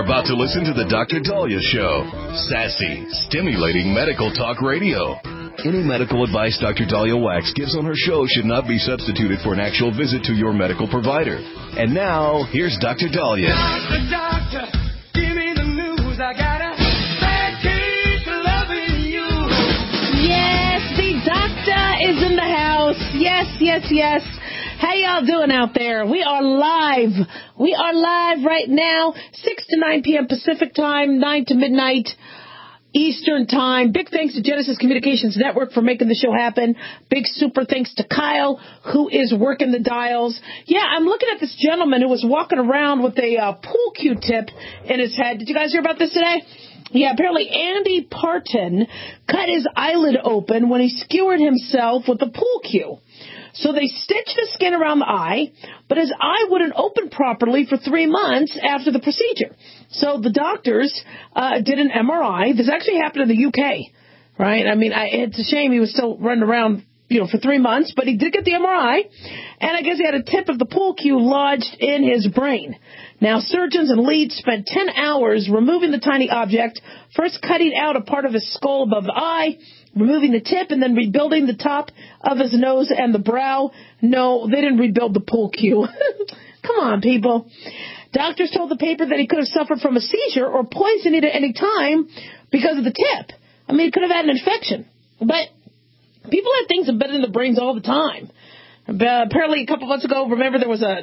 about to listen to the Dr. Dahlia Show. Sassy, stimulating medical talk radio. Any medical advice Dr. Dahlia Wax gives on her show should not be substituted for an actual visit to your medical provider. And now, here's Dr. Dahlia. Doctor, give me the news. I got a bad case of loving you. Yes, the doctor is in the house. Yes. How y'all doing out there? We are live. We are live right now, 6 to 9 p.m. Pacific time, 9 to midnight Eastern time. Big thanks to Genesis Communications Network for making the show happen. Big super thanks to Kyle, who is working the dials. Yeah, I'm looking at this gentleman who was walking around with a pool cue tip in his head. Did you guys hear about this today? Yeah, apparently Andy Parton cut his eyelid open when he skewered himself with a pool cue. So they stitched the skin around the eye, but his eye wouldn't open properly for 3 months after the procedure. So the doctors did an MRI. This actually happened in the UK, right? I mean, it's a shame he was still running around, for 3 months, but he did get the MRI, and I guess he had a tip of the pool cue lodged in his brain. Now, surgeons and leads spent 10 hours removing the tiny object, first cutting out a part of his skull above the eye, removing the tip, and then rebuilding the top of his nose and the brow. No, they didn't rebuild the pool cue. Come on, people. Doctors told the paper that he could have suffered from a seizure or poisoning at any time because of the tip. I mean, he could have had an infection. But people have things embedded in their brains all the time. Apparently, a couple months ago, remember there was a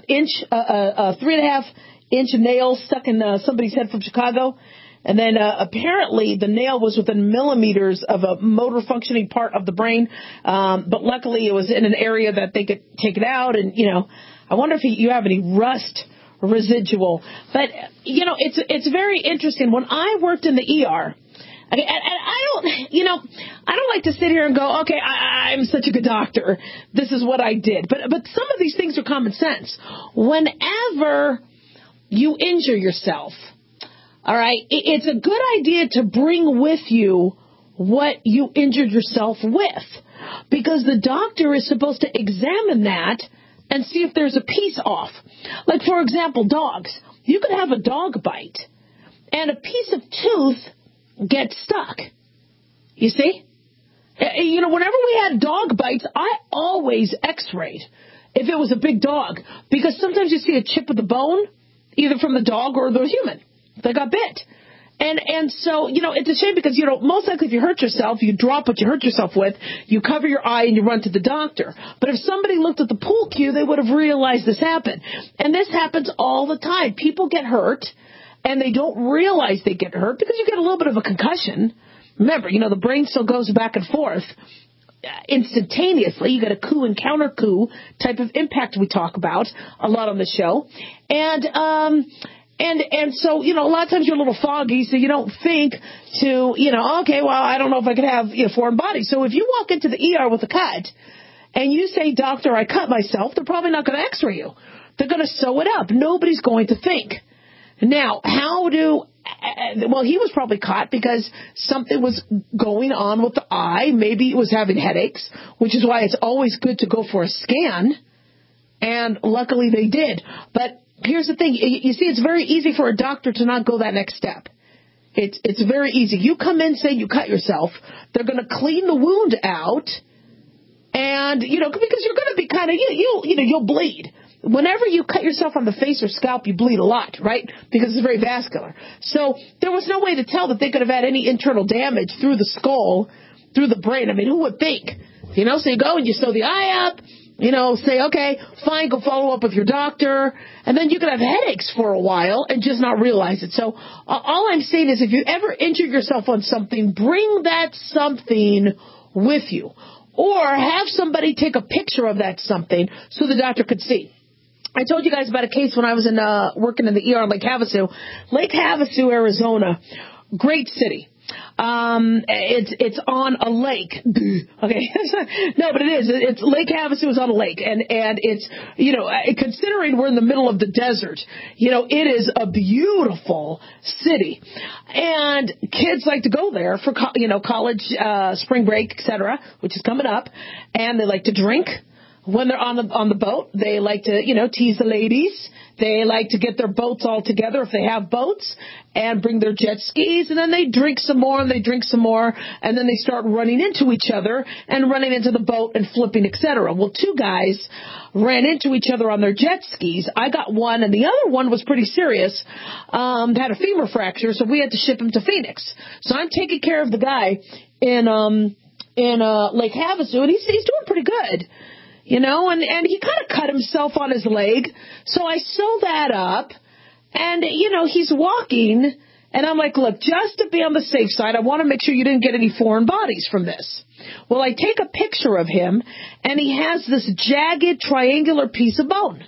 3.5 inch nail stuck in somebody's head from Chicago? And then apparently the nail was within millimeters of a motor functioning part of the brain. But luckily it was in an area that they could take it out. And, I wonder if you have any rust residual. But, it's very interesting. When I worked in the ER, I don't like to sit here and go, okay, I'm such a good doctor. This is what I did. But some of these things are common sense. Whenever you injure yourself, all right, it's a good idea to bring with you what you injured yourself with, because the doctor is supposed to examine that and see if there's a piece off. Like, for example, dogs. You could have a dog bite and a piece of tooth gets stuck. You see? Whenever we had dog bites, I always x-rayed if it was a big dog, because sometimes you see a chip of the bone, either from the dog or the human. They got bit. And so, it's a shame because, most likely if you hurt yourself, you drop what you hurt yourself with, you cover your eye and you run to the doctor. But if somebody looked at the pool cue, they would have realized this happened. And this happens all the time. People get hurt and they don't realize they get hurt because you get a little bit of a concussion. Remember, the brain still goes back and forth instantaneously. You get a coup and counter coup type of impact we talk about a lot on the show. And so, a lot of times you're a little foggy, so you don't think to, okay, well, I don't know if I could have foreign body. So if you walk into the ER with a cut and you say, doctor, I cut myself, they're probably not going to x-ray you. They're going to sew it up. Nobody's going to think. Now, he was probably caught because something was going on with the eye. Maybe it was having headaches, which is why it's always good to go for a scan. And luckily they did. But here's the thing. You see, it's very easy for a doctor to not go that next step. It's very easy. You come in saying you cut yourself. They're going to clean the wound out. And, because you're going to be kind of, you'll bleed. Whenever you cut yourself on the face or scalp, you bleed a lot, right? Because it's very vascular. So there was no way to tell that they could have had any internal damage through the skull, through the brain. I mean, who would think? So you go and you sew the eye up. Say, okay, fine, go follow up with your doctor. And then you could have headaches for a while and just not realize it. So all I'm saying is if you ever injure yourself on something, bring that something with you. Or have somebody take a picture of that something so the doctor could see. I told you guys about a case when I was working in the ER in Lake Havasu. Lake Havasu, Arizona, great city. It's on a lake. Okay. No, but it is. It's Lake Havasu is on a lake. And it's, considering we're in the middle of the desert, it is a beautiful city. And kids like to go there for, college, spring break, etc., which is coming up. And they like to drink. When they're on the boat, they like to, tease the ladies. They like to get their boats all together if they have boats and bring their jet skis, and then they drink some more and they drink some more, and then they start running into each other and running into the boat and flipping, etc. Well, two guys ran into each other on their jet skis. I got one, and the other one was pretty serious, had a femur fracture, so we had to ship him to Phoenix. So I'm taking care of the guy in Lake Havasu, and he's doing pretty good. You know, and he kind of cut himself on his leg. So I sew that up, and, you know, he's walking, and I'm like, look, just to be on the safe side, I want to make sure you didn't get any foreign bodies from this. Well, I take a picture of him, and he has this jagged triangular piece of bone.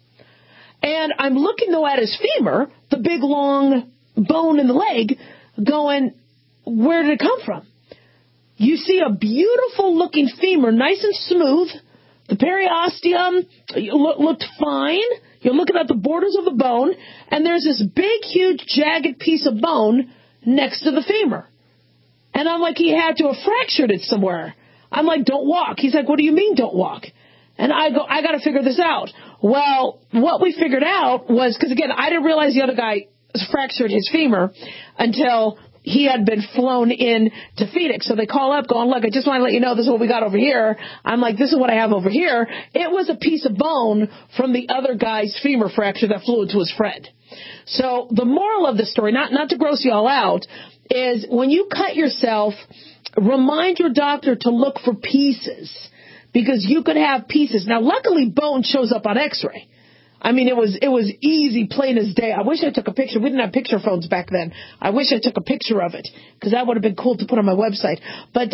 And I'm looking, though, at his femur, the big, long bone in the leg, going, where did it come from? You see a beautiful-looking femur, nice and smooth. The periosteum looked fine. You're looking at the borders of the bone, and there's this big, huge, jagged piece of bone next to the femur. And I'm like, he had to have fractured it somewhere. I'm like, don't walk. He's like, what do you mean don't walk? And I go, I got to figure this out. Well, what we figured out was, because again, I didn't realize the other guy fractured his femur until he had been flown in to Phoenix. So they call up going, look, I just want to let you know this is what we got over here. I'm like, this is what I have over here. It was a piece of bone from the other guy's femur fracture that flew into his friend. So the moral of the story, not to gross you all out, is when you cut yourself, remind your doctor to look for pieces, because you could have pieces. Now, luckily, bone shows up on x-ray. I mean, it was easy, plain as day. I wish I took a picture. We didn't have picture phones back then. I wish I took a picture of it, because that would have been cool to put on my website. But,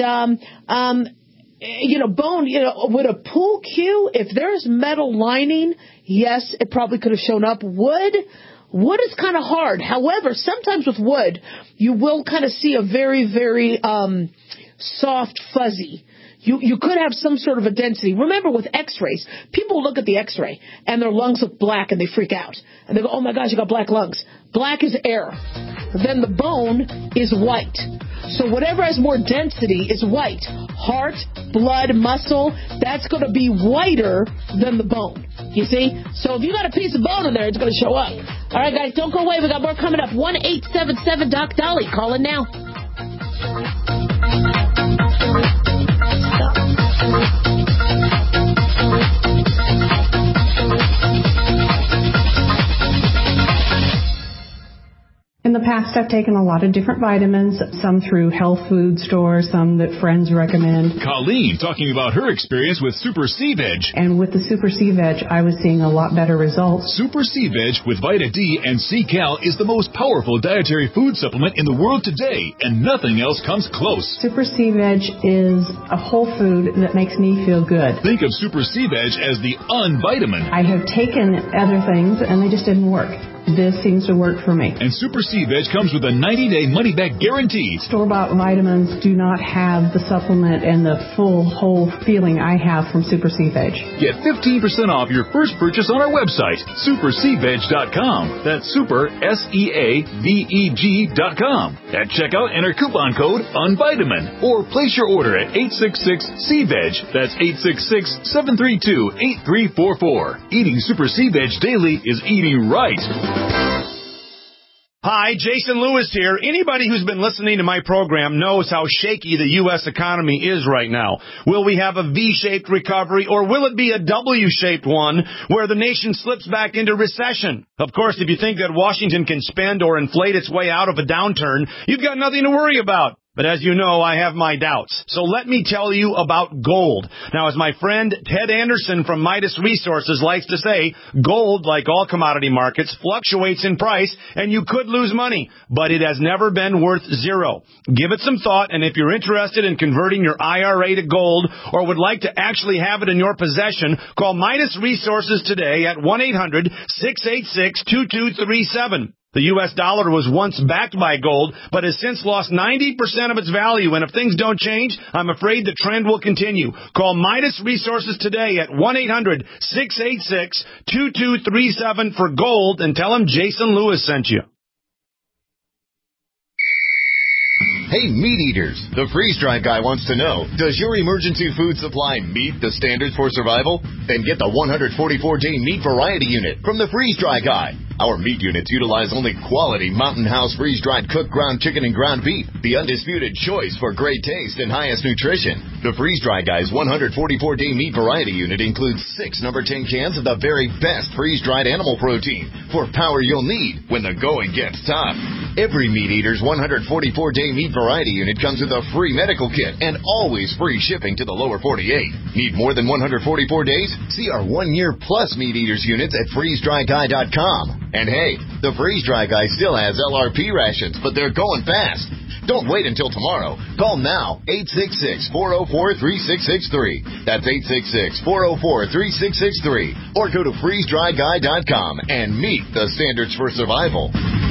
you know, bone, you know, with a pool cue, if there's metal lining, yes, it probably could have shown up. Wood is kind of hard. However, sometimes with wood, you will kind of see a very, very soft, fuzzy. You could have some sort of a density. Remember, with x-rays, people look at the x-ray and their lungs look black and they freak out. And they go, oh my gosh, you got black lungs. Black is air. Then the bone is white. So whatever has more density is white. Heart, blood, muscle, that's going to be whiter than the bone. You see? So if you got a piece of bone in there, it's going to show up. All right, guys, don't go away. We got more coming up. 1-877-DOC-DOLLY. Call in now. In the past, I've taken a lot of different vitamins, some through health food stores, some that friends recommend. Colleen talking about her experience with Super C-Veg. And with the Super C-Veg, I was seeing a lot better results. Super C-Veg with Vita D and C-Cal is the most powerful dietary food supplement in the world today, and nothing else comes close. Super C-Veg is a whole food that makes me feel good. Think of Super C-Veg as the unvitamin. I have taken other things, and they just didn't work. This seems to work for me. And Super C-Veg comes with a 90-day money-back guarantee. Store-bought vitamins do not have the supplement and the full, whole feeling I have from Super C-Veg. Get 15% off your first purchase on our website, supercveg.com. That's super, SEAVEG.com. At checkout, enter coupon code UNVITAMIN or place your order at 866-C-VEG. That's 866-732-8344. Eating Super C-Veg daily is eating right. Hi, Jason Lewis here. Anybody who's been listening to my program knows how shaky the U.S. economy is right now. Will we have a V-shaped recovery, or will it be a W-shaped one where the nation slips back into recession? Of course, if you think that Washington can spend or inflate its way out of a downturn, you've got nothing to worry about. But as you know, I have my doubts. So let me tell you about gold. Now, as my friend Ted Anderson from Midas Resources likes to say, gold, like all commodity markets, fluctuates in price, and you could lose money. But it has never been worth zero. Give it some thought, and if you're interested in converting your IRA to gold or would like to actually have it in your possession, call Midas Resources today at 1-800-686-2237. The U.S. dollar was once backed by gold, but has since lost 90% of its value. And if things don't change, I'm afraid the trend will continue. Call Midas Resources today at 1-800-686-2237 for gold and tell them Jason Lewis sent you. Hey, meat eaters, the freeze-dried guy wants to know, does your emergency food supply meet the standards for survival? Then get the 144-day meat variety unit from the freeze-dry guy. Our meat units utilize only quality Mountain House freeze-dried cooked ground chicken and ground beef, the undisputed choice for great taste and highest nutrition. The freeze-dry guy's 144-day meat variety unit includes 6 number 10 cans of the very best freeze-dried animal protein for power you'll need when the going gets tough. Every meat eater's 144-day meat variety unit comes with a free medical kit and always free shipping to the lower 48. Need more than 144 days? See our 1-year plus meat eaters units at freezedryguy.com. And hey, the freeze-dry guy still has LRP rations, but they're going fast. Don't wait until tomorrow. Call now, 866-404-3663. That's 866-404-3663. Or go to freezedryguy.com and meet the standards for survival.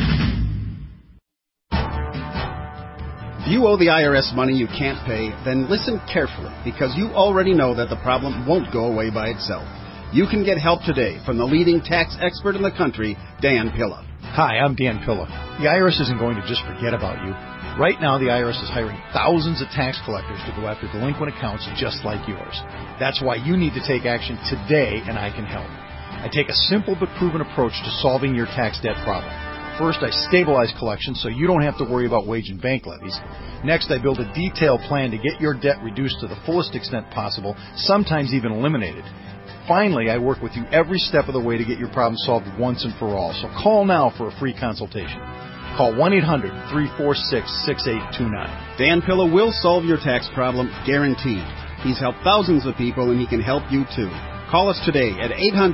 If you owe the IRS money you can't pay, then listen carefully, because you already know that the problem won't go away by itself. You can get help today from the leading tax expert in the country, Dan Pilla. Hi, I'm Dan Pilla. The IRS isn't going to just forget about you. Right now, the IRS is hiring thousands of tax collectors to go after delinquent accounts just like yours. That's why you need to take action today, and I can help. I take a simple but proven approach to solving your tax debt problem. First, I stabilize collections so you don't have to worry about wage and bank levies. Next, I build a detailed plan to get your debt reduced to the fullest extent possible, sometimes even eliminated. Finally, I work with you every step of the way to get your problem solved once and for all. So call now for a free consultation. Call 1-800-346-6829. Dan Pilla will solve your tax problem, guaranteed. He's helped thousands of people, and he can help you too. Call us today at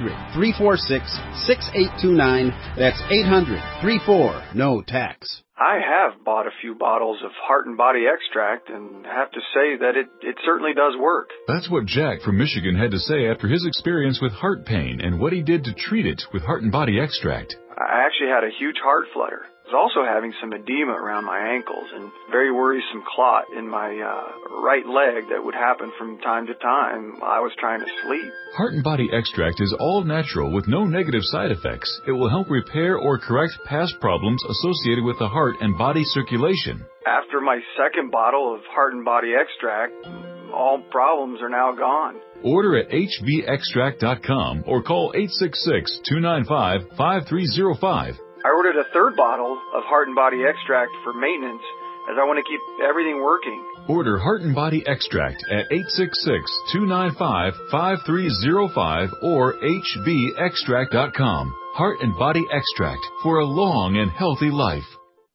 800-346-6829. That's 800-34-NO-TAX. I have bought a few bottles of Heart and Body Extract and have to say that it certainly does work. That's what Jack from Michigan had to say after his experience with heart pain and what he did to treat it with Heart and Body Extract. I actually had a huge heart flutter. I was also having some edema around my ankles and very worrisome clot in my right leg that would happen from time to time while I was trying to sleep. Heart and Body Extract is all natural with no negative side effects. It will help repair or correct past problems associated with the heart and body circulation. After my second bottle of Heart and Body Extract, all problems are now gone. Order at hvextract.com or call 866-295-5305. I ordered a third bottle of Heart and Body Extract for maintenance as I want to keep everything working. Order Heart and Body Extract at 866-295-5305 or hvextract.com. Heart and Body Extract for a long and healthy life.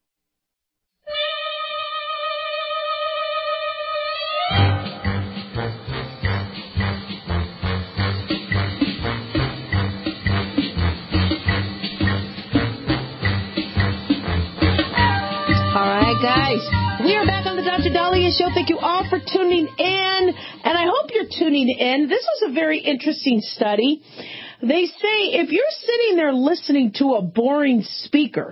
Guys, we are back on the Dr. Daliah Show. Thank you all for tuning in, and I hope you're tuning in. This was a very interesting study. They say if you're sitting there listening to a boring speaker,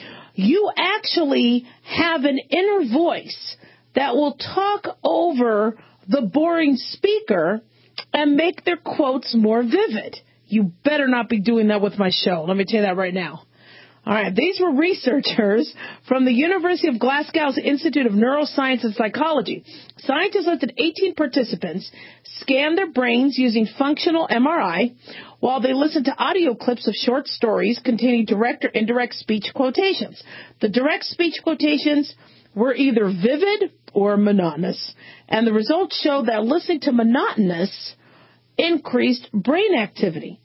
you actually have an inner voice that will talk over the boring speaker and make their quotes more vivid. You better not be doing that with my show. Let me tell you that right now. All right, these were researchers from the University of Glasgow's Institute of Neuroscience and Psychology. Scientists looked at 18 participants, scanned their brains using functional MRI, while they listened to audio clips of short stories containing direct or indirect speech quotations. The direct speech quotations were either vivid or monotonous, and the results showed that listening to monotonous increased brain activity.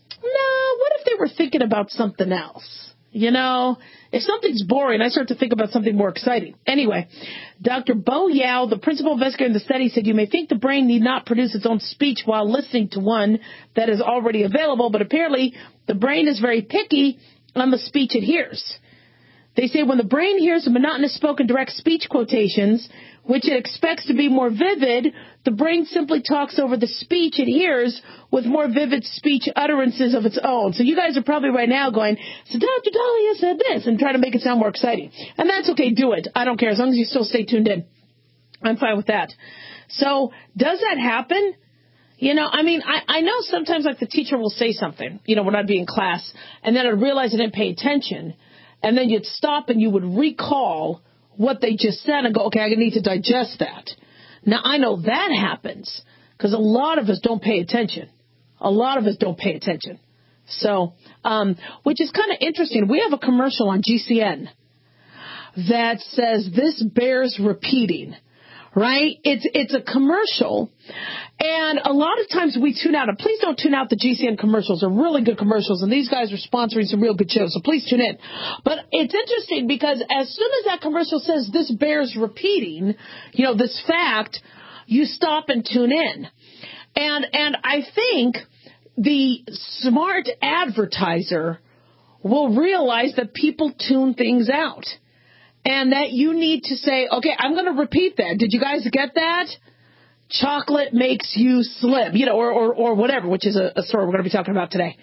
Now, what if they were thinking about something else? You know, if something's boring, I start to think about something more exciting. Anyway, Dr. Bo Yao, the principal investigator in the study, said you may think the brain need not produce its own speech while listening to one that is already available, but apparently the brain is very picky on the speech it hears. They say when the brain hears the monotonous spoken direct speech quotations, which it expects to be more vivid, the brain simply talks over the speech it hears with more vivid speech utterances of its own. So you guys are probably right now going, so Dr. Daliah said this, and try to make it sound more exciting. And that's okay, do it. I don't care, as long as you still stay tuned in. I'm fine with that. So does that happen? You know, I mean, I know sometimes like the teacher will say something, you know, when I'd be in class, and then I'd realize I didn't pay attention. And then you'd stop and you would recall what they just said and go, okay, I need to digest that. Now, I know that happens because a lot of us don't pay attention. A lot of us don't pay attention. So, which is kind of interesting. We have a commercial on GCN that says this bears repeating, right? It's a commercial, and a lot of times we tune out. And please don't tune out the GCN commercials. They're really good commercials, and these guys are sponsoring some real good shows, so please tune in. But it's interesting because as soon as that commercial says this bears repeating, this fact, you stop and tune in. And I think the smart advertiser will realize that people tune things out and that you need to say, okay, I'm going to repeat that. Did you guys get that? Chocolate makes you slim, or whatever, which is a story we're going to be talking about today.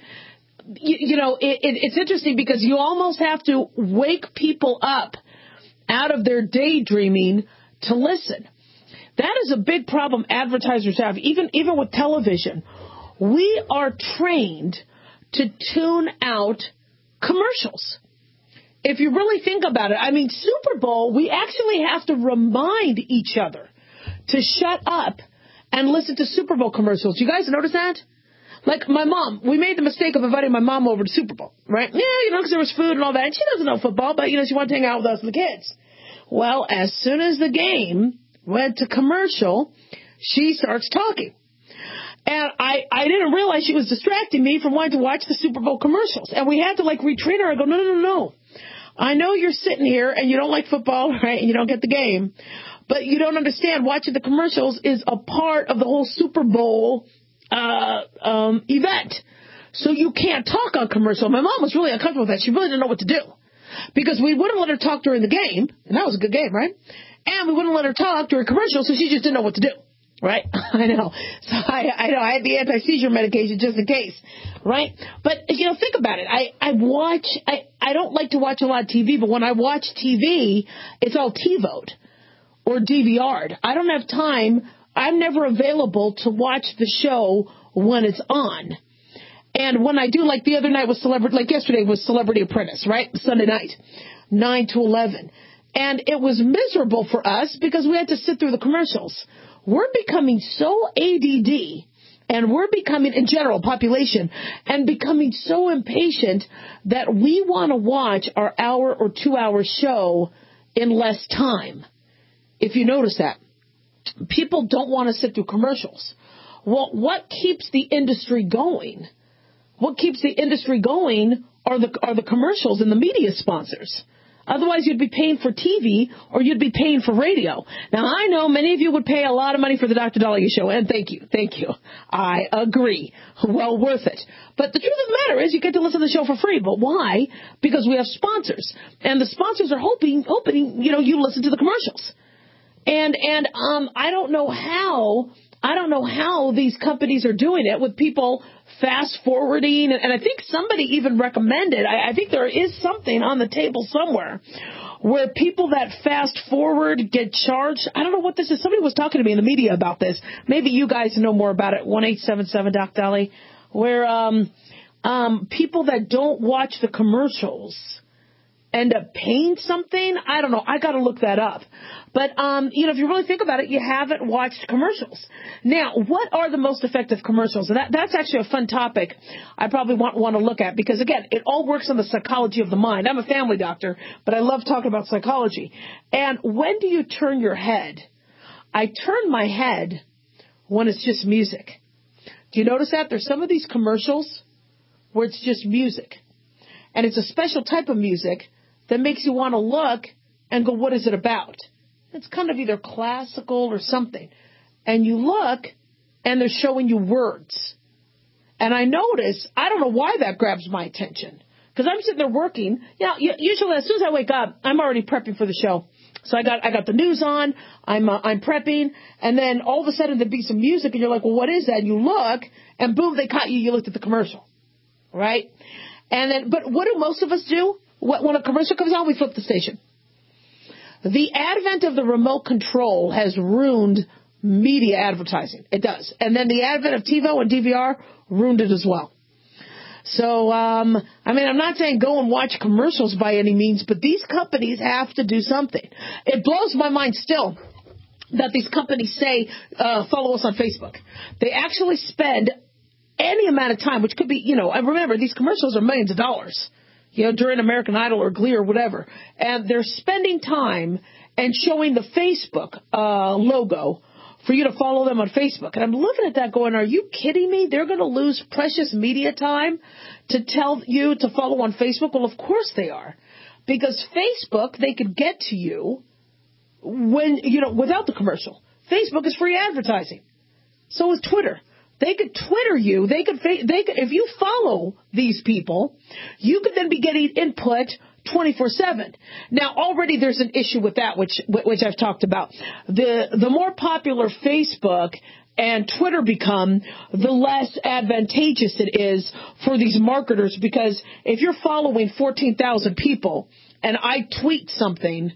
It's interesting because you almost have to wake people up out of their daydreaming to listen. That is a big problem advertisers have, even with television. We are trained to tune out commercials. If you really think about it, Super Bowl, we actually have to remind each other to shut up and listen to Super Bowl commercials. You guys notice that? Like my mom, we made the mistake of inviting my mom over to Super Bowl, right? Yeah, because there was food and all that. And she doesn't know football, but, she wanted to hang out with us and the kids. Well, as soon as the game went to commercial, she starts talking. And I didn't realize she was distracting me from wanting to watch the Super Bowl commercials. And we had to retrain her. I go, no. I know you're sitting here and you don't like football, right? And you don't get the game. But you don't understand watching the commercials is a part of the whole Super Bowl event. So you can't talk on commercial. My mom was really uncomfortable with that. She really didn't know what to do. Because we wouldn't let her talk during the game. And that was a good game, right? And we wouldn't let her talk during commercials, so she just didn't know what to do. Right? I know. So I know. I had the anti-seizure medication just in case. Right? But, think about it. I don't like to watch a lot of TV, but when I watch TV, it's all TiVoed or DVR'd. I don't have time. I'm never available to watch the show when it's on. And when I do, like the other night was yesterday was Celebrity Apprentice, right? Sunday night, 9 to 11. And it was miserable for us because we had to sit through the commercials. We're becoming so ADD, and we're becoming, in general, population, and becoming so impatient that we want to watch our hour or 2 hour show in less time. If you notice that. People don't want to sit through commercials. Well, what keeps the industry going? What keeps the industry going are the commercials and the media sponsors. Otherwise, you'd be paying for TV or you'd be paying for radio. Now, I know many of you would pay a lot of money for the Dr. Dahlia Show, and thank you. I agree. Well worth it. But the truth of the matter is you get to listen to the show for free. But why? Because we have sponsors. And the sponsors are hoping you listen to the commercials. And I don't know how these companies are doing it with people fast forwarding. And I think somebody even recommended, I think there is something on the table somewhere where people that fast forward get charged. I don't know what this is. Somebody was talking to me in the media about this. Maybe you guys know more about it. 1-877-DOC-DOLLY, where people that don't watch the commercials end up paying something. I don't know. I got to look that up. But, if you really think about it, you haven't watched commercials. Now, what are the most effective commercials? And that's actually a fun topic I probably want to look at because, again, it all works on the psychology of the mind. I'm a family doctor, but I love talking about psychology. And when do you turn your head? I turn my head when it's just music. Do you notice that? There's some of these commercials where it's just music. And it's a special type of music that makes you want to look and go, what is it about? It's kind of either classical or something. And you look, and they're showing you words. And I notice, I don't know why that grabs my attention. Because I'm sitting there working. Usually as soon as I wake up, I'm already prepping for the show. So I got the news on, I'm prepping, and then all of a sudden there'd be some music, and you're like, well, what is that? And you look, and boom, they caught you, you looked at the commercial. Right? And then, but what do most of us do? When a commercial comes on, we flip the station. The advent of the remote control has ruined media advertising. It does. And then the advent of TiVo and DVR ruined it as well. So, I mean, I'm not saying go and watch commercials by any means, but these companies have to do something. It blows my mind still that these companies say, follow us on Facebook. They actually spend any amount of time, which could be, and remember, these commercials are millions of dollars, during American Idol or Glee or whatever. And they're spending time and showing the Facebook logo for you to follow them on Facebook. And I'm looking at that going, are you kidding me? They're going to lose precious media time to tell you to follow on Facebook? Well, of course they are. Because Facebook, they could get to you when, without the commercial. Facebook is free advertising. So is Twitter. They could Twitter you. They could, if you follow these people, you could then be getting input 24/7. Now, already there's an issue with that, which I've talked about. The more popular Facebook and Twitter become, the less advantageous it is for these marketers, because if you're following 14,000 people and I tweet something,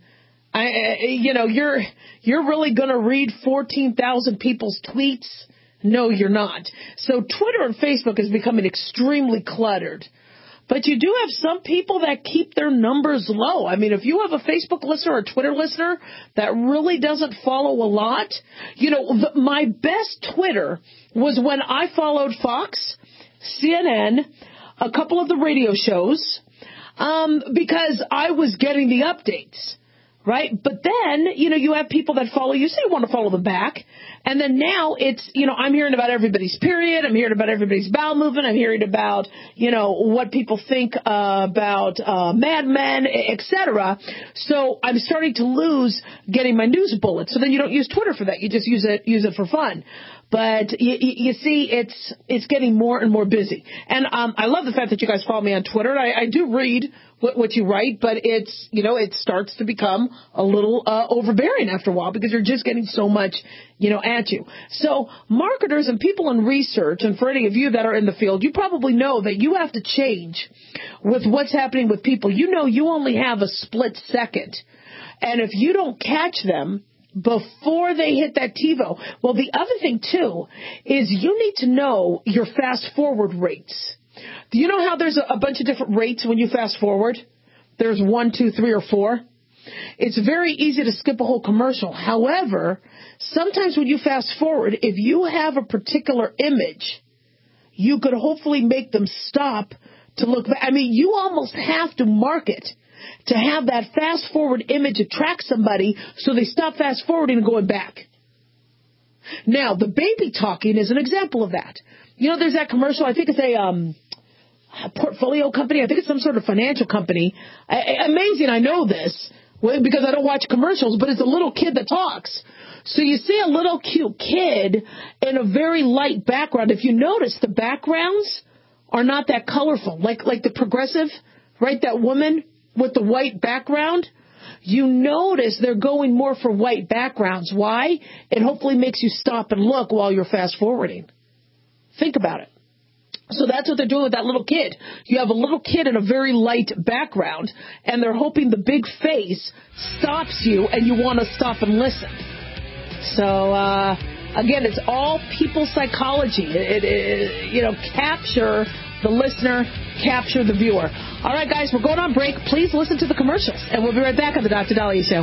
you're really going to read 14,000 people's tweets? No, you're not. So Twitter and Facebook is becoming extremely cluttered. But you do have some people that keep their numbers low. I mean, if you have a Facebook listener or a Twitter listener that really doesn't follow a lot, my best Twitter was when I followed Fox, CNN, a couple of the radio shows, because I was getting the updates, right? But then, you have people that follow you, so you want to follow them back. And then now it's, I'm hearing about everybody's period. I'm hearing about everybody's bowel movement. I'm hearing about, what people think about Mad Men, etc. So I'm starting to lose getting my news bullets. So then you don't use Twitter for that. You just use it for fun. But you see, it's getting more and more busy. And I love the fact that you guys follow me on Twitter. I do read what you write, but it's, it starts to become a little overbearing after a while, because you're just getting so much, at you. So marketers and people in research, and for any of you that are in the field, you probably know that you have to change with what's happening with people. You only have a split second. And if you don't catch them before they hit that TiVo, well, the other thing, too, is you need to know your fast forward rates. Do you know how there's a bunch of different rates when you fast forward? There's 1, 2, 3, or 4. It's very easy to skip a whole commercial. However, sometimes when you fast forward, if you have a particular image, you could hopefully make them stop to look back. I mean, you almost have to market to have that fast forward image attract somebody so they stop fast forwarding and going back. Now, the baby talking is an example of that. There's that commercial, I think it's a portfolio company. I think it's some sort of financial company. Amazing, I know this because I don't watch commercials, but it's a little kid that talks. So you see a little cute kid in a very light background. If you notice, the backgrounds are not that colorful. Like the Progressive, right? That woman with the white background. You notice they're going more for white backgrounds. Why? It hopefully makes you stop and look while you're fast forwarding. Think about it. So that's what they're doing with that little kid. You have a little kid in a very light background, and they're hoping the big face stops you and you want to stop and listen. So, again, it's all people psychology. Capture the listener, capture the viewer. All right, guys, we're going on break. Please listen to the commercials, and we'll be right back on the Dr. Daliah Show.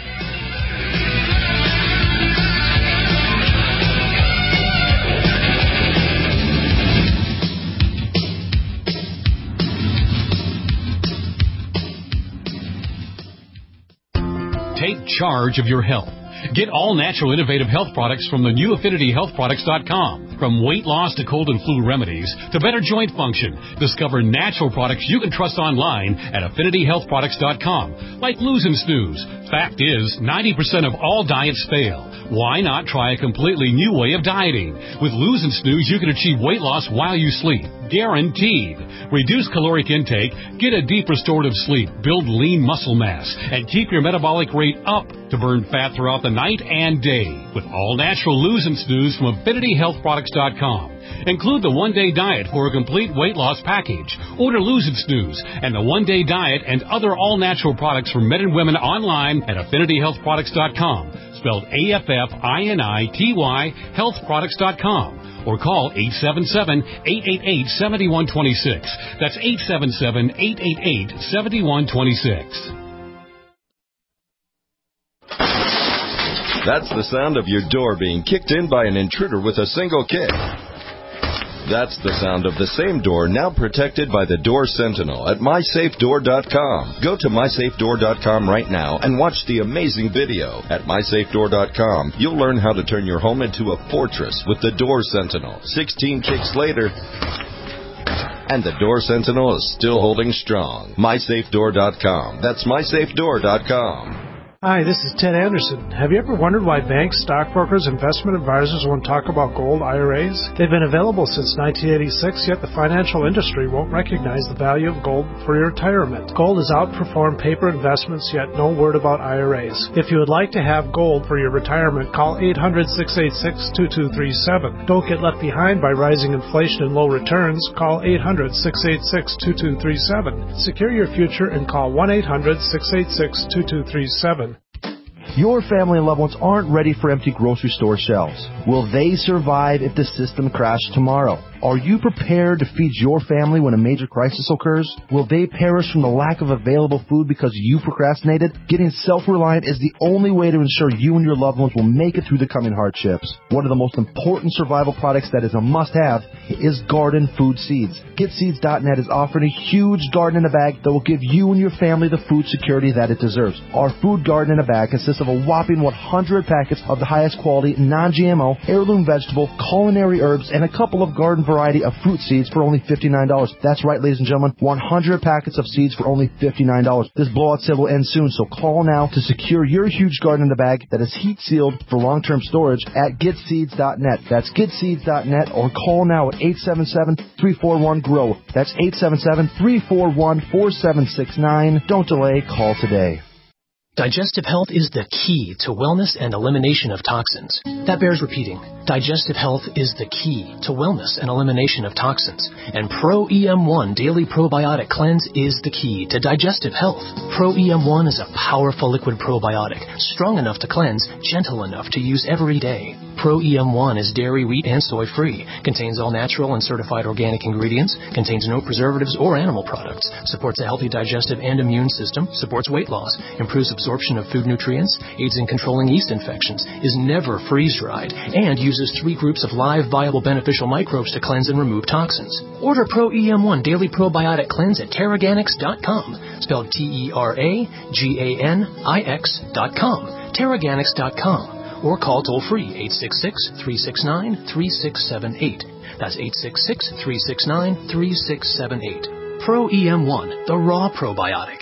Take charge of your health. Get all natural innovative health products from the new AffinityHealthProducts.com. From weight loss to cold and flu remedies to better joint function, discover natural products you can trust online at AffinityHealthProducts.com, like Lose and Snooze. Fact is, 90% of all diets fail. Why not try a completely new way of dieting? With Lose and Snooze, you can achieve weight loss while you sleep. Guaranteed. Reduce caloric intake, get a deep restorative sleep, build lean muscle mass, and keep your metabolic rate up to burn fat throughout the night and day. With all natural Lose and Snooze from AffinityHealthProducts.com. Include the one-day diet for a complete weight loss package. Order Lose It Snooze and the one-day diet and other all-natural products for men and women online at AffinityHealthProducts.com, spelled AFFINITY, healthproducts.com. Or call 877-888-7126. That's 877-888-7126. That's the sound of your door being kicked in by an intruder with a single kick. That's the sound of the same door now protected by the Door Sentinel at MySafeDoor.com. Go to MySafeDoor.com right now and watch the amazing video. At MySafeDoor.com, you'll learn how to turn your home into a fortress with the Door Sentinel. 16 kicks later, and the Door Sentinel is still holding strong. MySafeDoor.com. That's MySafeDoor.com. Hi, this is Ted Anderson. Have you ever wondered why banks, stockbrokers, investment advisors won't talk about gold IRAs? They've been available since 1986, yet the financial industry won't recognize the value of gold for your retirement. Gold has outperformed paper investments, yet no word about IRAs. If you would like to have gold for your retirement, call 800-686-2237. Don't get left behind by rising inflation and low returns. Call 800-686-2237. Secure your future and call 1-800-686-2237. Your family and loved ones aren't ready for empty grocery store shelves. Will they survive if the system crashes tomorrow? Are you prepared to feed your family when a major crisis occurs? Will they perish from the lack of available food because you procrastinated? Getting self-reliant is the only way to ensure you and your loved ones will make it through the coming hardships. One of the most important survival products that is a must-have is garden food seeds. GetSeeds.net is offering a huge garden in a bag that will give you and your family the food security that it deserves. Our food garden in a bag consists of a whopping 100 packets of the highest quality, non-GMO, heirloom vegetable, culinary herbs, and a couple of garden variety of fruit seeds for only $59. That's right, ladies and gentlemen, 100 packets of seeds for only $59. This blowout sale will end soon, so call now to secure your huge garden in a bag that is heat sealed for long-term storage at GetSeeds.net. That's GetSeeds.net, or call now at 877-341-GROW. That's 877-341-4769. Don't delay, call today. Digestive health is the key to wellness and elimination of toxins. That bears repeating. Digestive health is the key to wellness and elimination of toxins. And Pro EM1 Daily Probiotic Cleanse is the key to digestive health. Pro EM1 is a powerful liquid probiotic, strong enough to cleanse, gentle enough to use every day. Pro EM1 is dairy, wheat, and soy-free, contains all natural and certified organic ingredients, contains no preservatives or animal products, supports a healthy digestive and immune system, supports weight loss, improves absorption of food nutrients, aids in controlling yeast infections, is never freeze-dried, and uses 3 groups of live, viable, beneficial microbes to cleanse and remove toxins. Order Pro EM1 Daily Probiotic Cleanse at Teraganix.com, spelled Teraganix.com, Teraganix.com. Or call toll-free 866-369-3678. That's 866-369-3678. Pro EM1, the raw probiotic.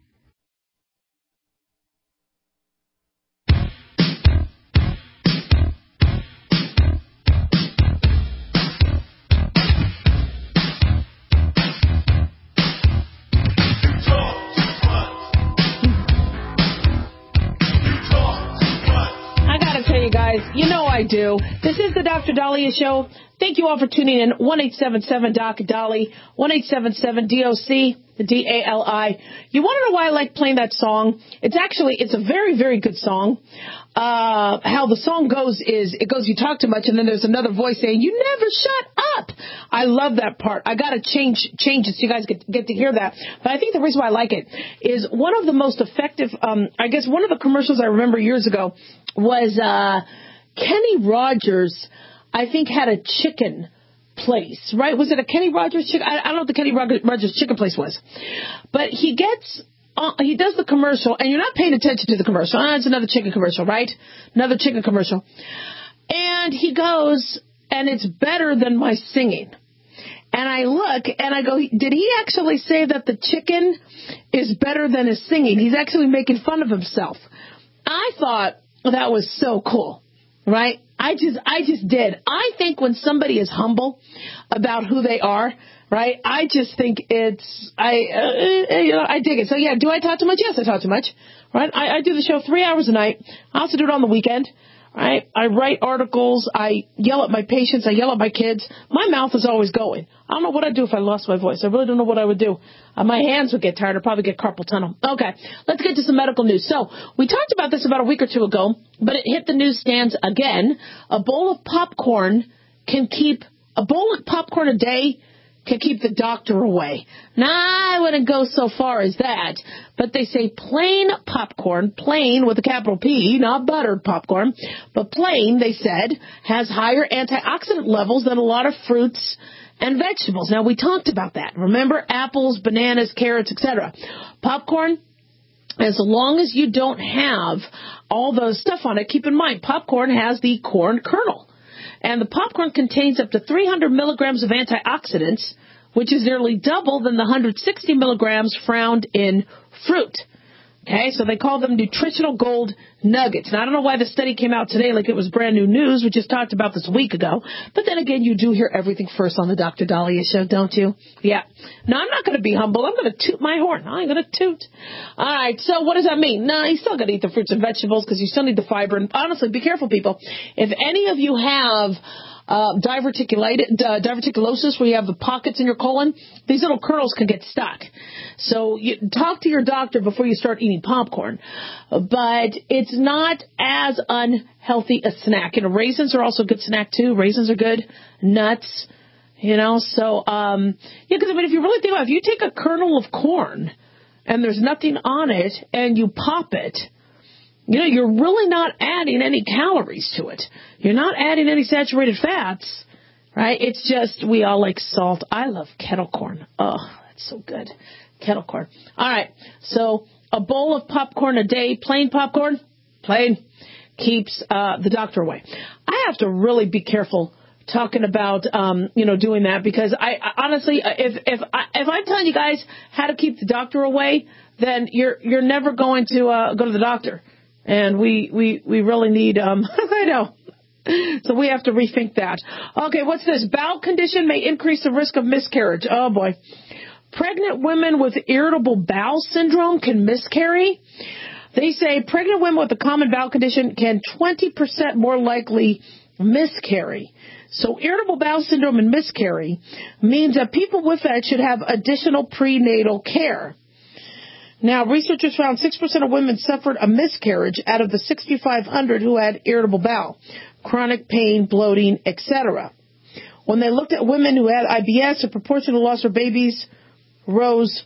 You know I do. This is the Dr. Daliah Show. Thank you all for tuning in. 1-877-DOC-DALI, 1-877-DOC, the D-A-L-I. You want to know why I like playing that song? It's a very, very good song. How the song goes is, it goes, you talk too much, and then there's another voice saying, you never shut up. I love that part. I got to change it so you guys get to hear that. But I think the reason why I like it is one of the most effective, I guess one of the commercials I remember years ago was, Kenny Rogers, I think, had a chicken place, right? Was it a Kenny Rogers chicken? I don't know what the Kenny Rogers chicken place was. But he does the commercial, and you're not paying attention to the commercial. It's another chicken commercial, right? Another chicken commercial. And he goes, and it's better than my singing. And I look, and I go, did he actually say that the chicken is better than his singing? He's actually making fun of himself. I thought that was so cool. Right? I just did. I think when somebody is humble about who they are, right? I just think I dig it. So yeah, do I talk too much? Yes, I talk too much. Right? I do the show 3 hours a night. I also do it on the weekend. right? I write articles. I yell at my patients. I yell at my kids. My mouth is always going. I don't know what I'd do if I lost my voice. I really don't know what I would do. My hands would get tired. I'd probably get carpal tunnel. Okay, let's get to some medical news. So we talked about this about a week or two ago, but it hit the newsstands again. A bowl of popcorn a day can keep the doctor away. Now, I wouldn't go so far as that, but they say plain popcorn, plain with a capital P, not buttered popcorn, but plain, they said, has higher antioxidant levels than a lot of fruits and vegetables. Now, we talked about that. Remember, apples, bananas, carrots, etc. Popcorn, as long as you don't have all the stuff on it, keep in mind, popcorn has the corn kernel. And the popcorn contains up to 300 milligrams of antioxidants, which is nearly double than the 160 milligrams found in fruit. Okay, so they call them nutritional gold nuggets. Now, I don't know why the study came out today like it was brand new news. We just talked about this a week ago. But then again, you do hear everything first on the Dr. Dahlia Show, don't you? Yeah. No, I'm not going to be humble. I'm going to toot my horn. I'm going to toot. All right, so what does that mean? No, you still got to eat the fruits and vegetables because you still need the fiber. And honestly, be careful, people. If any of you have diverticulosis, where you have the pockets in your colon, these little kernels can get stuck. So you talk to your doctor before you start eating popcorn. But it's not as unhealthy a snack. You know, raisins are also a good snack too. Raisins are good. Nuts, you know. So, because I mean, if you really think about it, if you take a kernel of corn and there's nothing on it and you pop it, you know, you're really not adding any calories to it. You're not adding any saturated fats, right? It's just, we all like salt. I love kettle corn. Oh, that's so good. Kettle corn. All right. So a bowl of popcorn a day, plain popcorn, plain, keeps the doctor away. I have to really be careful talking about, doing that, because I honestly, if I'm telling you guys how to keep the doctor away, then you're never going to go to the doctor. And we really need, I know. So we have to rethink that. Okay, what's this? Bowel condition may increase the risk of miscarriage. Oh, boy. Pregnant women with irritable bowel syndrome can miscarry. They say pregnant women with a common bowel condition can 20% more likely miscarry. So irritable bowel syndrome and miscarry means that people with that should have additional prenatal care. Now, researchers found 6% of women suffered a miscarriage out of the 6,500 who had irritable bowel, chronic pain, bloating, etc. When they looked at women who had IBS, the proportion who lost their babies rose.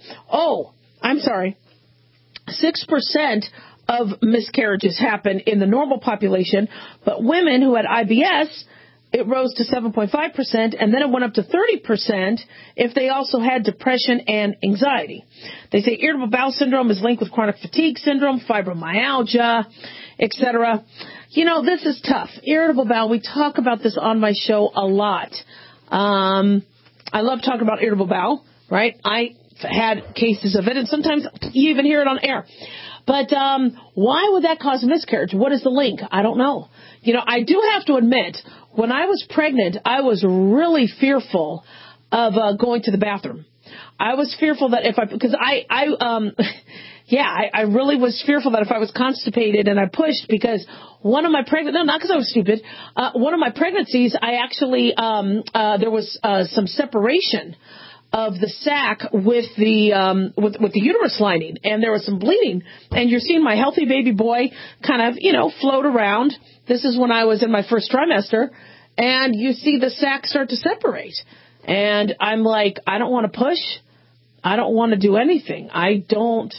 6% of miscarriages happen in the normal population, but women who had IBS, it rose to 7.5%, and then it went up to 30% if they also had depression and anxiety. They say irritable bowel syndrome is linked with chronic fatigue syndrome, fibromyalgia, etc. You know, this is tough. Irritable bowel, we talk about this on my show a lot. I love talking about irritable bowel, right? I had cases of it, and sometimes you even hear it on air. But why would that cause a miscarriage? What is the link? I don't know. You know, I do have to admit, when I was pregnant, I was really fearful of going to the bathroom. I was fearful that I really was fearful that if I was constipated and I pushed, because one of my not because I was stupid, one of my pregnancies, I actually, there was some separation of the sac with the uterus lining, and there was some bleeding, and you're seeing my healthy baby boy kind of, float around. This is when I was in my first trimester, and you see the sac start to separate, and I'm like, I don't want to push. I don't want to do anything. I don't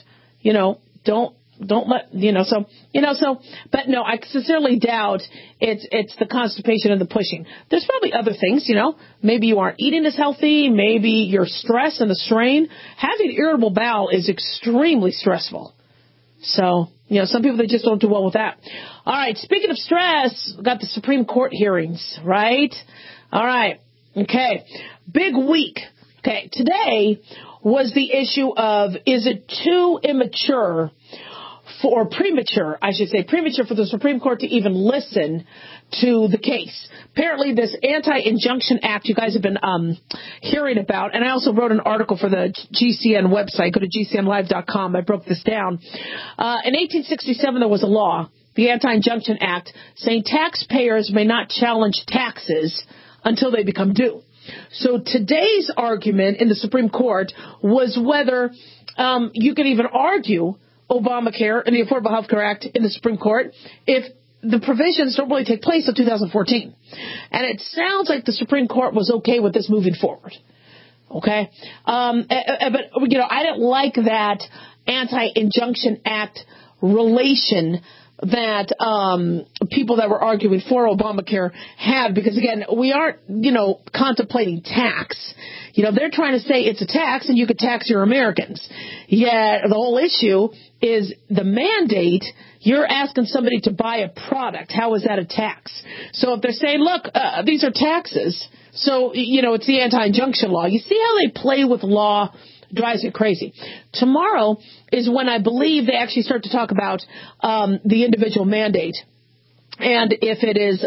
let, but no, I sincerely doubt it's the constipation and the pushing. There's probably other things, maybe you aren't eating as healthy, maybe your stress and the strain. Having irritable bowel is extremely stressful. So, some people, they just don't do well with that. All right, speaking of stress, we've got the Supreme Court hearings, right? All right, okay, big week. Okay, today was the issue of, is it too premature for the Supreme Court to even listen to the case. Apparently this Anti-Injunction Act you guys have been hearing about, and I also wrote an article for the GCN website. Go to GCNlive.com. I broke this down. In 1867, there was a law the Anti-Injunction Act, saying taxpayers may not challenge taxes until they become due. So today's argument in the Supreme Court was whether you could even argue Obamacare and the Affordable Health Care Act in the Supreme Court if the provisions don't really take place until 2014. And it sounds like the Supreme Court was okay with this moving forward. Okay? But, I didn't like that Anti-Injunction Act relation that people that were arguing for Obamacare had, because, again, we aren't, contemplating tax. They're trying to say it's a tax and you could tax your Americans. Yet the whole issue is the mandate. You're asking somebody to buy a product. How is that a tax? So if they're saying, look, these are taxes, so, it's the anti-injunction law. You see how they play with law? Drives me crazy. Tomorrow is when I believe they actually start to talk about the individual mandate, and if it is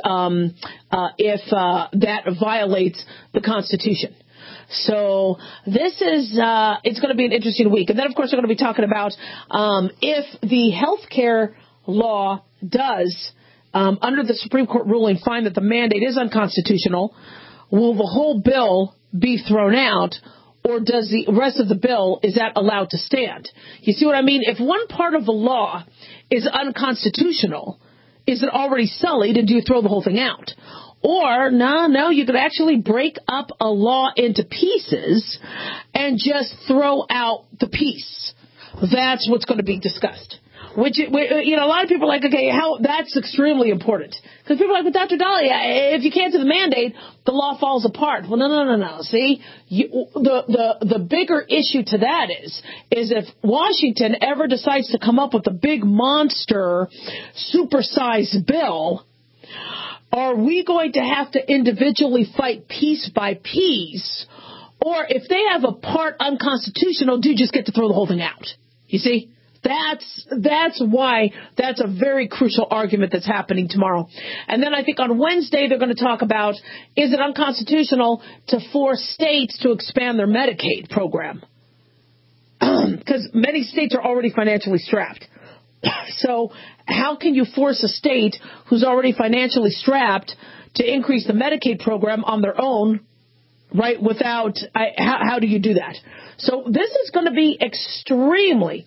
that violates the Constitution. So this is it's going to be an interesting week. And then, of course, we're going to be talking about if the health care law does, under the Supreme Court ruling, find that the mandate is unconstitutional, will the whole bill be thrown out? Or does the rest of the bill, is that allowed to stand? You see what I mean? If one part of the law is unconstitutional, is it already sullied and do you throw the whole thing out? Or, no, you could actually break up a law into pieces and just throw out the piece. That's what's going to be discussed. Which, a lot of people are like, okay, that's extremely important. Because people are like, but Dr. Dahlia, if you can't do the mandate, the law falls apart. Well, no. See, the bigger issue to that is if Washington ever decides to come up with a big monster, supersized bill, are we going to have to individually fight piece by piece? Or if they have a part unconstitutional, do you just get to throw the whole thing out? You see? That's why that's a very crucial argument that's happening tomorrow. And then I think on Wednesday they're going to talk about, is it unconstitutional to force states to expand their Medicaid program? Because many states are already financially strapped. So how can you force a state who's already financially strapped to increase the Medicaid program on their own, right, how do you do that? So this is going to be extremely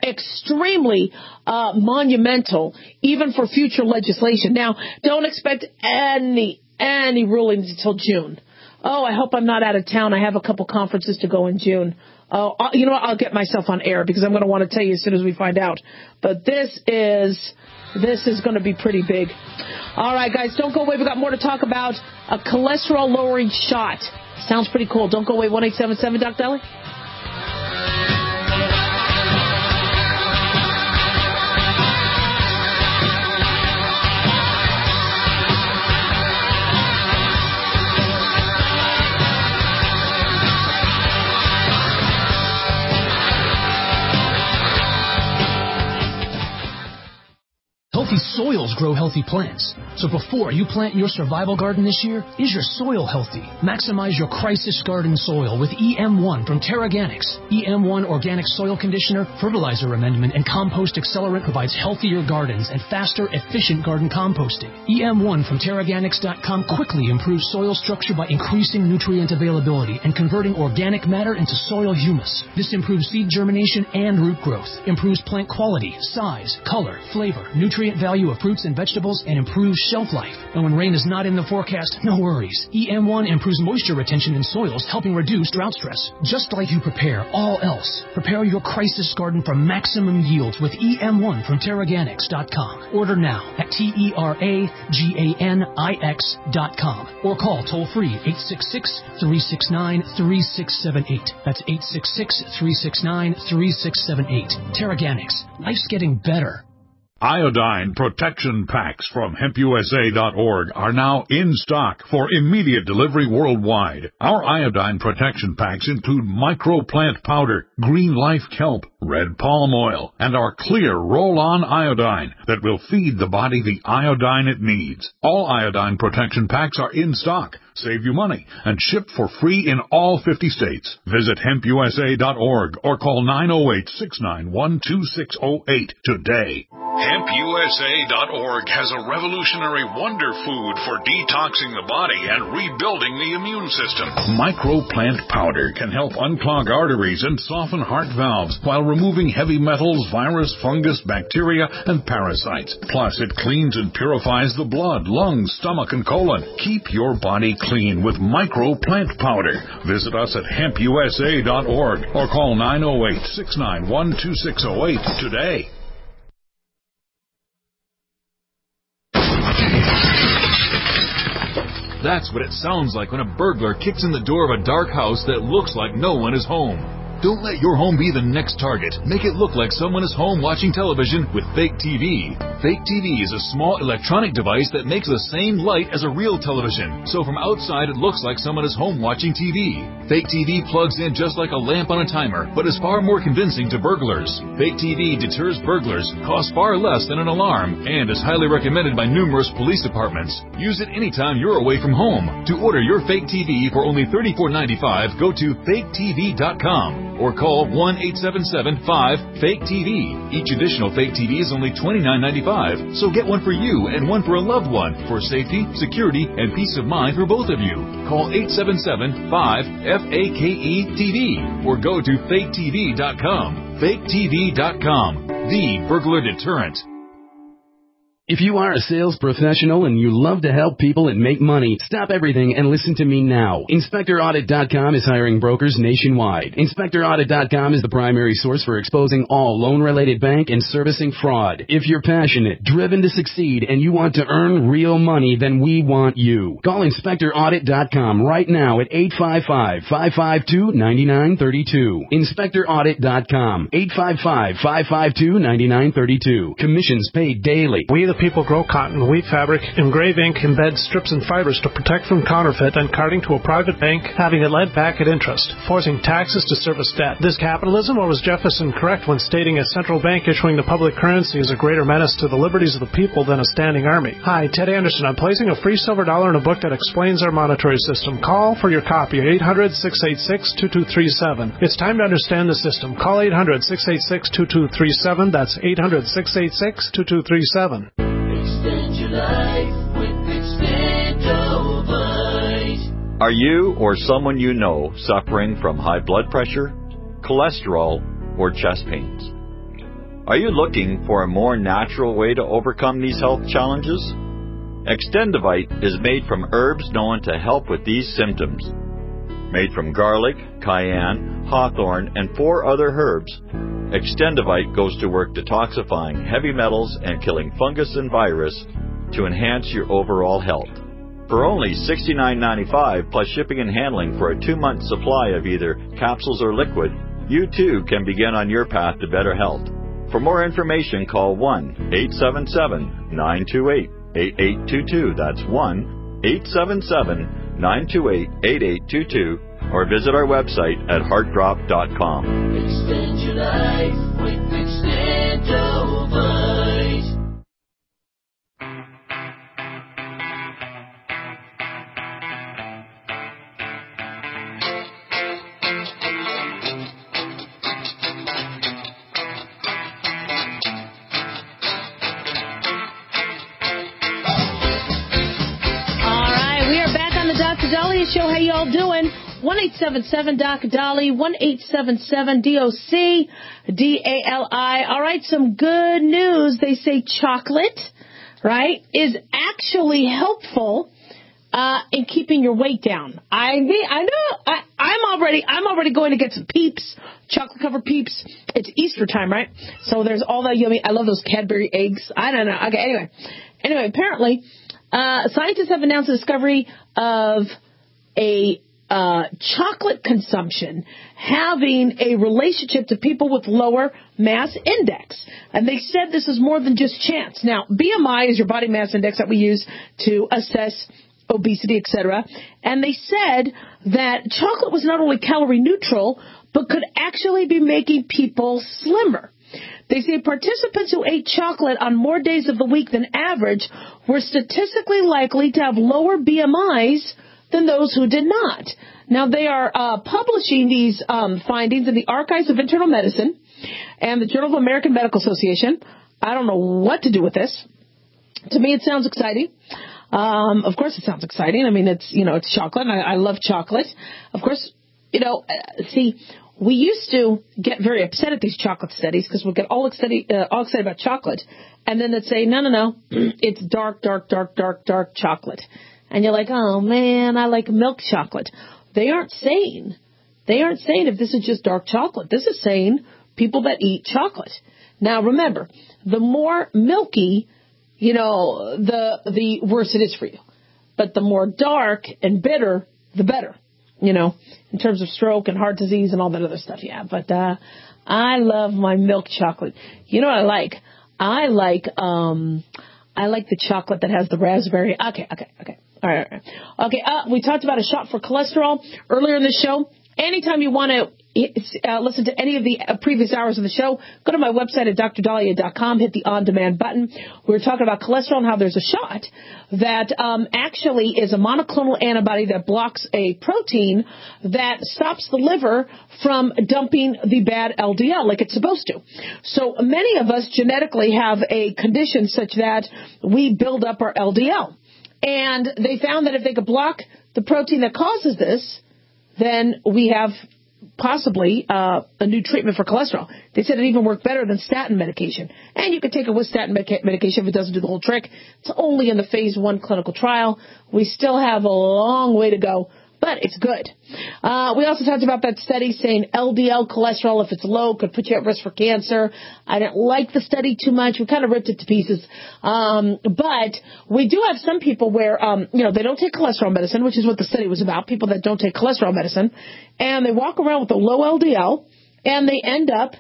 monumental, even for future legislation. Now, don't expect any rulings until June. Oh, I hope I'm not out of town. I have a couple conferences to go in June. Oh, you know what? I'll get myself on air because I'm going to want to tell you as soon as we find out. But this is going to be pretty big. All right, guys, don't go away. We've got more to talk about. A cholesterol-lowering shot. Sounds pretty cool. Don't go away. 1-877 Dr. Dahlia. Healthy soils grow healthy plants. So before you plant your survival garden this year, is your soil healthy? Maximize your crisis garden soil with EM1 from TerraGanix. EM1 Organic Soil Conditioner, Fertilizer Amendment, and Compost Accelerant provides healthier gardens and faster, efficient garden composting. EM1 from TerraGanix.com quickly improves soil structure by increasing nutrient availability and converting organic matter into soil humus. This improves seed germination and root growth, improves plant quality, size, color, flavor, nutrient value of fruits and vegetables, and improves shelf life. And when rain is not in the forecast, no worries. EM1 improves moisture retention in soils, helping reduce drought stress. Just like you prepare all else, prepare your crisis garden for maximum yields with EM1 from TerraGanix.com. Order now at TerraGanix.com or call toll-free 866-369-3678. That's 866-369-3678. TerraGanix. Life's getting better. Iodine protection packs from HempUSA.org are now in stock for immediate delivery worldwide. Our iodine protection packs include microplant powder, green life kelp, red palm oil, and our clear roll-on iodine that will feed the body the iodine it needs. All iodine protection packs are in stock, save you money, and ship for free in all 50 states. Visit HempUSA.org or call 908-691-2608 today. HempUSA.org has a revolutionary wonder food for detoxing the body and rebuilding the immune system. Microplant powder can help unclog arteries and soften heart valves while removing heavy metals, virus, fungus, bacteria, and parasites. Plus, it cleans and purifies the blood, lungs, stomach, and colon. Keep your body clean with Microplant powder. Visit us at HempUSA.org or call 908-691-2608 today. That's what it sounds like when a burglar kicks in the door of a dark house that looks like no one is home. Don't let your home be the next target. Make it look like someone is home watching television with Fake TV. Fake TV is a small electronic device that makes the same light as a real television. So from outside, it looks like someone is home watching TV. Fake TV plugs in just like a lamp on a timer, but is far more convincing to burglars. Fake TV deters burglars, costs far less than an alarm, and is highly recommended by numerous police departments. Use it anytime you're away from home. To order your Fake TV for only $34.95, go to faketv.com. or call 1-877-5-FAKE-TV. Each additional Fake TV is only $29.95, so get one for you and one for a loved one for safety, security, and peace of mind for both of you. Call 877-5-FAKE-TV or go to faketv.com. faketv.com, the burglar deterrent. If you are a sales professional and you love to help people and make money, stop everything and listen to me now. InspectorAudit.com is hiring brokers nationwide. InspectorAudit.com is the primary source for exposing all loan-related bank and servicing fraud. If you're passionate, driven to succeed, and you want to earn real money, then we want you. Call InspectorAudit.com right now at 855-552-9932. InspectorAudit.com, 855-552-9932. Commissions paid daily. We the people grow cotton, weave fabric, engrave ink, embed strips and fibers to protect from counterfeit and carting to a private bank, having it lent back at interest, forcing taxes to service debt. This capitalism, or was Jefferson correct when stating a central bank issuing the public currency is a greater menace to the liberties of the people than a standing army? Hi, Ted Anderson. I'm placing a free silver dollar in a book that explains our monetary system. Call for your copy, 800-686-2237. It's time to understand the system. Call 800-686-2237. That's 800-686-2237. Extend your life with Extendovite. Are you or someone you know suffering from high blood pressure, cholesterol, or chest pains? Are you looking for a more natural way to overcome these health challenges? Extendovite is made from herbs known to help with these symptoms. Made from garlic, cayenne, hawthorn, and 4 other herbs, Extendovite goes to work detoxifying heavy metals and killing fungus and virus to enhance your overall health. For only $69.95 plus shipping and handling for a 2-month supply of either capsules or liquid, you too can begin on your path to better health. For more information, call 1-877-928-8822. That's 1-877-928-8822. Or visit our website at heartdrop.com. Extend your life with Extendovite. All right, we are back on the Dr. Dahlia Show. How y'all doing? 1-877-DOC-DALI, 1-877-DOC-DALI. All right, some good news. They say chocolate, right, is actually helpful in keeping your weight down. I'm already going to get some Peeps, chocolate covered Peeps. It's Easter time, right? So there's all that yummy. I love those Cadbury eggs. I don't know. Okay, anyway, apparently, scientists have announced the discovery of a chocolate consumption having a relationship to people with lower mass index. And they said this is more than just chance. Now, BMI is your body mass index that we use to assess obesity, etc. And they said that chocolate was not only calorie neutral, but could actually be making people slimmer. They say participants who ate chocolate on more days of the week than average were statistically likely to have lower BMIs than those who did not. Now, they are publishing these findings in the Archives of Internal Medicine and the Journal of American Medical Association. I don't know what to do with this. To me, it sounds exciting. Of course it sounds exciting. I mean, it's chocolate. I love chocolate. Of course, see, we used to get very upset at these chocolate studies because we'd get all excited about chocolate. And then they'd say, no, it's dark chocolate. And you're like, oh, man, I like milk chocolate. They aren't saying if this is just dark chocolate. This is saying people that eat chocolate. Now, remember, the more milky, the worse it is for you. But the more dark and bitter, the better, in terms of stroke and heart disease and all that other stuff. Yeah, but I love my milk chocolate. You know what I like? I like the chocolate that has the raspberry. Okay. All right. Okay, we talked about a shot for cholesterol earlier in the show. Anytime you want to listen to any of the previous hours of the show, go to my website at drdahlia.com, hit the on-demand button. We were talking about cholesterol and how there's a shot that actually is a monoclonal antibody that blocks a protein that stops the liver from dumping the bad LDL like it's supposed to. So many of us genetically have a condition such that we build up our LDL. And they found that if they could block the protein that causes this, then we have possibly a new treatment for cholesterol. They said it even worked better than statin medication. And you can take it with statin medication if it doesn't do the whole trick. It's only in the phase 1 clinical trial. We still have a long way to go, but it's good. We also talked about that study saying LDL cholesterol, if it's low, could put you at risk for cancer. I didn't like the study too much. We kind of ripped it to pieces. But we do have some people where, they don't take cholesterol medicine, which is what the study was about, people that don't take cholesterol medicine, and they walk around with a low LDL, and they end up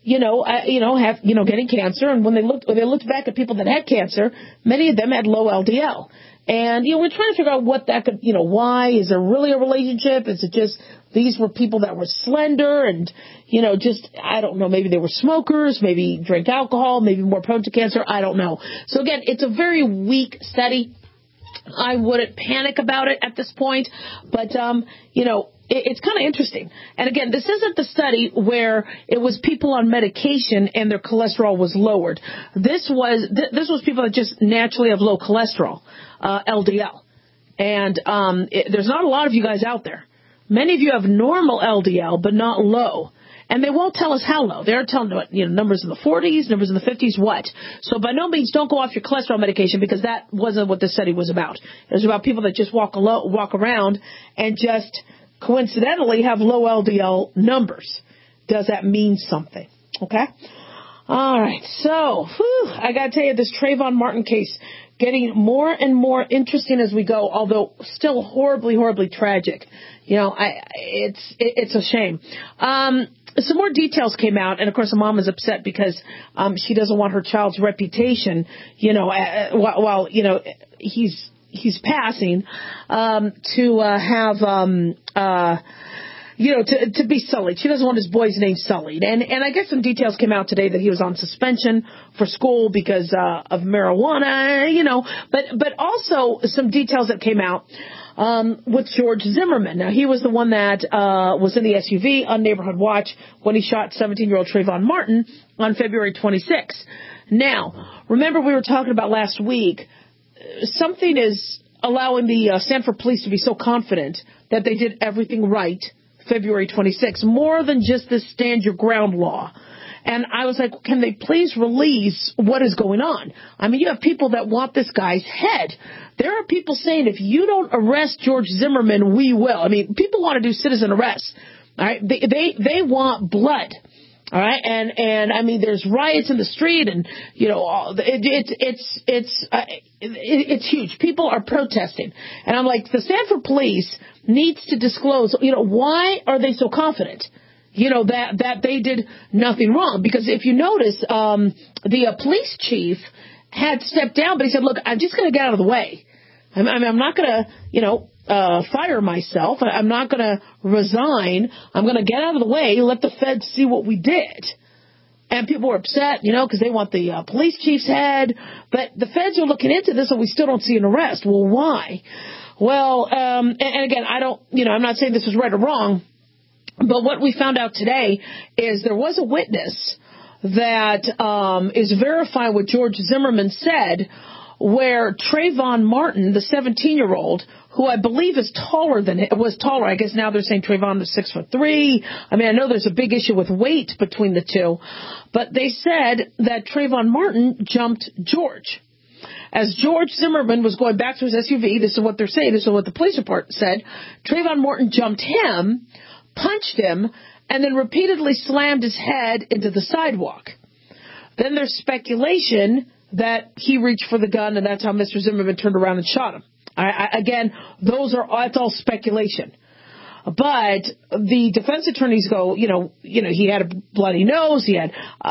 getting cancer. And when they looked back at people that had cancer, many of them had low LDL. And, we're trying to figure out what that could, why? Is there really a relationship? Is it just these were people that were slender and, I don't know, maybe they were smokers, maybe drank alcohol, maybe more prone to cancer? I don't know. So again, it's a very weak study. I wouldn't panic about it at this point, but, it's kind of interesting. And again, this isn't the study where it was people on medication and their cholesterol was lowered. This was people that just naturally have low cholesterol, LDL. And there's not a lot of you guys out there. Many of you have normal LDL, but not low. And they won't tell us how low. They're telling numbers in the 40s, numbers in the 50s, what? So by no means don't go off your cholesterol medication because that wasn't what this study was about. It was about people that just walk around and just coincidentally have low LDL numbers. Does that mean something? Okay? All right. So, I got to tell you, this Trayvon Martin case getting more and more interesting as we go, although still horribly, horribly tragic. It's a shame. Some more details came out, and of course the mom is upset because she doesn't want her child's reputation, while he's passing, to have to be sullied. She doesn't want his boy's name sullied. And I guess some details came out today that he was on suspension for school because of marijuana, but also some details that came out with George Zimmerman. Now, he was the one that was in the SUV on Neighborhood Watch when he shot 17-year-old Trayvon Martin on February 26th. Now, remember we were talking about last week, something is allowing the Sanford police to be so confident that they did everything right February 26th, more than just this stand your ground law. And I was like, can they please release what is going on? I mean, you have people that want this guy's head. There are people saying, if you don't arrest George Zimmerman, we will. I mean, people want to do citizen arrests. All right. They want blood. All right. And I mean, there's riots in the street and, it's huge. People are protesting. And I'm like, the Sanford police needs to disclose, why are they so confident? That they did nothing wrong. Because if you notice, the police chief had stepped down, but he said, look, I'm just going to get out of the way. I'm not going to, fire myself. I'm not going to resign. I'm going to get out of the way, let the feds see what we did. And people were upset, because they want the police chief's head. But the feds are looking into this and we still don't see an arrest. Well, why? Well, and again, I'm not saying this was right or wrong. But what we found out today is there was a witness that is verifying what George Zimmerman said, where Trayvon Martin, the 17-year-old, who I believe is taller than it was taller. I guess now they're saying Trayvon was 6'3". I mean, I know there's a big issue with weight between the two, but they said that Trayvon Martin jumped George. As George Zimmerman was going back to his SUV, this is what they're saying, this is what the police report said, Trayvon Martin jumped him, punched him, and then repeatedly slammed his head into the sidewalk. Then there's speculation that he reached for the gun, and that's how Mr. Zimmerman turned around and shot him. Again, that's all speculation. But the defense attorneys go, he had a bloody nose, he had,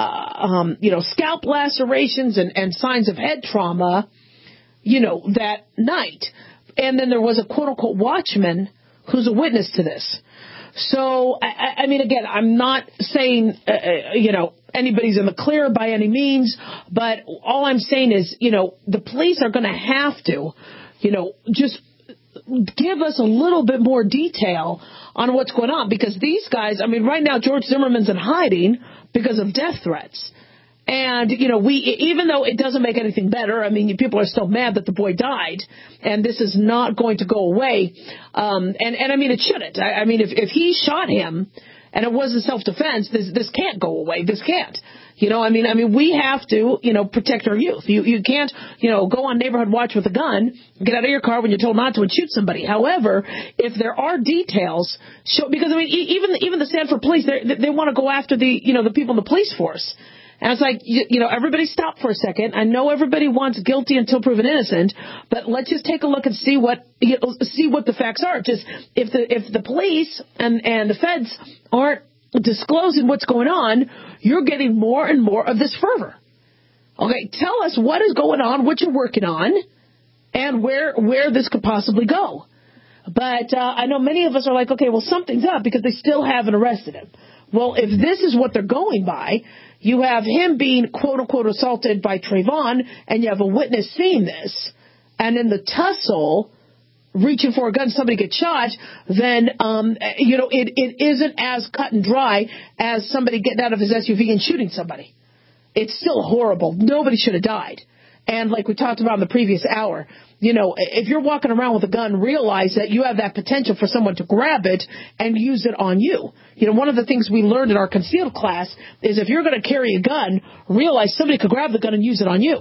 scalp lacerations and signs of head trauma, that night. And then there was a quote-unquote watchman who's a witness to this. So, I mean, again, I'm not saying, anybody's in the clear by any means, but all I'm saying is, the police are going to have to, just give us a little bit more detail on what's going on, because these guys, I mean, right now George Zimmerman's in hiding because of death threats. And, even though it doesn't make anything better, I mean, people are still mad that the boy died, and this is not going to go away. And I mean, it shouldn't. I mean, if he shot him and it wasn't self-defense, this can't go away. This can't. I mean, we have to, protect our youth. You can't, go on neighborhood watch with a gun, get out of your car when you're told not to and shoot somebody. However, if there are details, because I mean, even the Sanford police, they want to go after the people in the police force. And it's like, everybody stop for a second. I know everybody wants guilty until proven innocent, but let's just take a look and see what the facts are. Just if the police and the feds aren't disclosing what's going on, you're getting more and more of this fervor. Okay, tell us what is going on, what you're working on, and where this could possibly go. But I know many of us are like, okay, well, something's up because they still haven't arrested him. Well, if this is what they're going by, you have him being quote-unquote assaulted by Trayvon, and you have a witness seeing this, and in the tussle, reaching for a gun, somebody gets shot, then, it isn't as cut and dry as somebody getting out of his SUV and shooting somebody. It's still horrible. Nobody should have died. And like we talked about in the previous hour, if you're walking around with a gun, realize that you have that potential for someone to grab it and use it on you. One of the things we learned in our concealed class is if you're going to carry a gun, realize somebody could grab the gun and use it on you.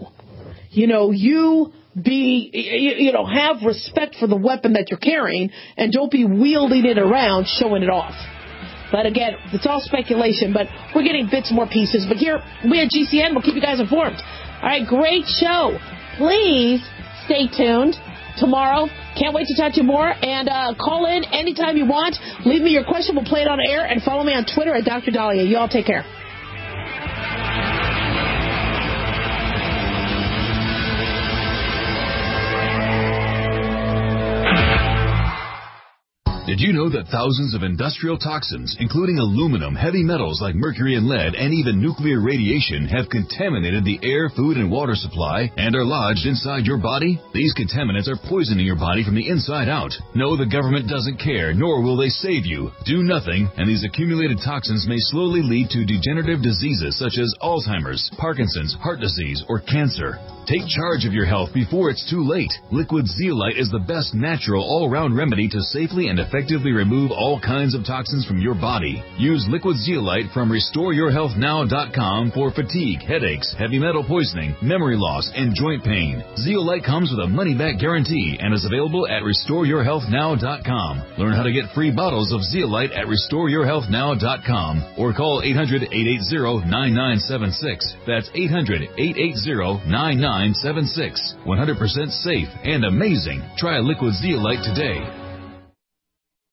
Have respect for the weapon that you're carrying, and don't be wielding it around, showing it off. But again, it's all speculation, but we're getting bits and more pieces. But here, we at GCN will keep you guys informed. All right, great show. Please stay tuned tomorrow. Can't wait to talk to you more. And call in anytime you want. Leave me your question. We'll play it on air. And follow me on Twitter at Dr. Dahlia. You all take care. Did you know that thousands of industrial toxins, including aluminum, heavy metals like mercury and lead, and even nuclear radiation, have contaminated the air, food, and water supply and are lodged inside your body? These contaminants are poisoning your body from the inside out. No, the government doesn't care, nor will they save you. Do nothing, and these accumulated toxins may slowly lead to degenerative diseases such as Alzheimer's, Parkinson's, heart disease, or cancer. Take charge of your health before it's too late. Liquid Zeolite is the best natural all-around remedy to safely and effectively remove all kinds of toxins from your body. Use Liquid Zeolite from RestoreYourHealthNow.com for fatigue, headaches, heavy metal poisoning, memory loss, and joint pain. Zeolite comes with a money-back guarantee and is available at RestoreYourHealthNow.com. Learn how to get free bottles of Zeolite at RestoreYourHealthNow.com or call 800-880-9976. That's 800-880-9976. 100% safe and amazing. Try Liquid Zeolite today.